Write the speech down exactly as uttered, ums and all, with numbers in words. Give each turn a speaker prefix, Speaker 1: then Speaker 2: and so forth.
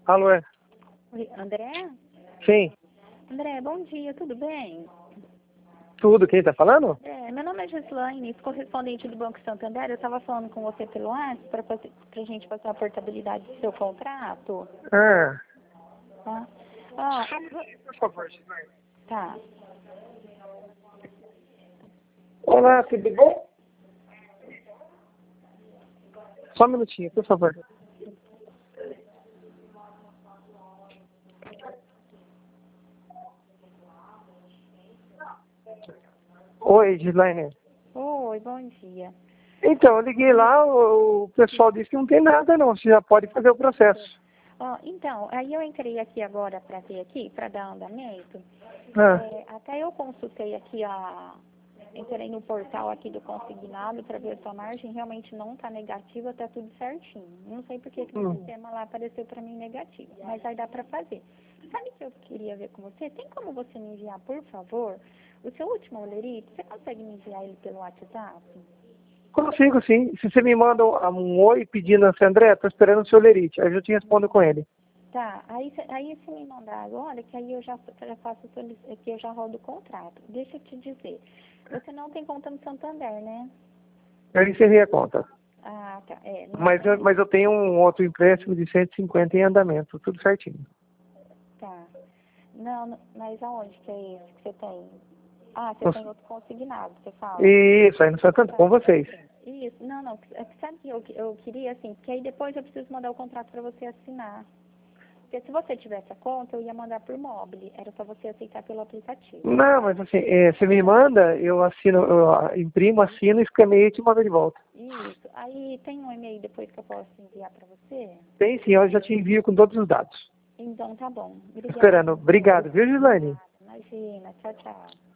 Speaker 1: Alô, é?
Speaker 2: Oi, André?
Speaker 1: Sim,
Speaker 2: André, bom dia, tudo bem?
Speaker 1: tudo. Quem tá falando?
Speaker 2: É, meu nome é Gislaine, correspondente do Banco Santander. Eu estava falando com você pelo WhatsApp para a gente fazer a portabilidade do seu contrato.
Speaker 1: Ah,
Speaker 2: Tá? Ah,
Speaker 1: só um minutinho, por favor.
Speaker 2: tá.
Speaker 1: Olá, tudo bom? Só um minutinho, por favor. Oi, Gislaine.
Speaker 2: Oi, bom dia.
Speaker 1: Então, eu liguei lá, o, o pessoal disse que não tem nada não, você já pode fazer o processo.
Speaker 2: Ó, então, aí eu entrei aqui agora para ver aqui, para dar andamento.
Speaker 1: Ah,
Speaker 2: É, até eu consultei aqui a... Entrei no portal aqui do consignado para ver a sua margem, realmente não está negativa, está tudo certinho. Não sei por que que no
Speaker 1: hum.
Speaker 2: sistema lá apareceu para mim negativo, mas aí dá para fazer. Sabe o que eu queria ver com você? Tem como você me enviar, por favor, o seu último olerite? Você consegue me enviar ele pelo WhatsApp?
Speaker 1: Consigo sim. Se você me manda um, um oi pedindo assim, André, tô esperando o seu lerite. Aí eu já te respondo com ele.
Speaker 2: Tá, aí, cê- aí se me mandar agora, que aí eu já, já faço, solic- que eu já rodo o contrato. Deixa eu te dizer, você não tem conta no Santander, né?
Speaker 1: Eu encerrei a conta.
Speaker 2: Ah, tá, é, não
Speaker 1: Mas eu,
Speaker 2: tem,
Speaker 1: mas eu tenho um outro empréstimo de cento e cinquenta em andamento, tudo certinho.
Speaker 2: tá. Não, não, mas aonde que é esse que você tem? Ah, você tem
Speaker 1: Nossa.
Speaker 2: outro consignado, você fala.
Speaker 1: Isso, aí no Santander, com vocês.
Speaker 2: Isso, não, não, é que sabe que eu, eu queria assim, porque aí depois eu preciso mandar o contrato para você assinar. Porque se você tivesse a conta, eu ia mandar por mobile, era só você aceitar pelo aplicativo.
Speaker 1: Não, mas assim, é, você me manda, eu assino, eu ah, imprimo, assino, escaneio e te mando de volta.
Speaker 2: Isso, aí tem um e-mail depois que eu posso enviar para você?
Speaker 1: Tem sim, eu já te envio com todos os dados.
Speaker 2: Então tá bom, obrigada.
Speaker 1: Esperando. Obrigado, viu, Gislaine?
Speaker 2: Imagina, tchau, tchau.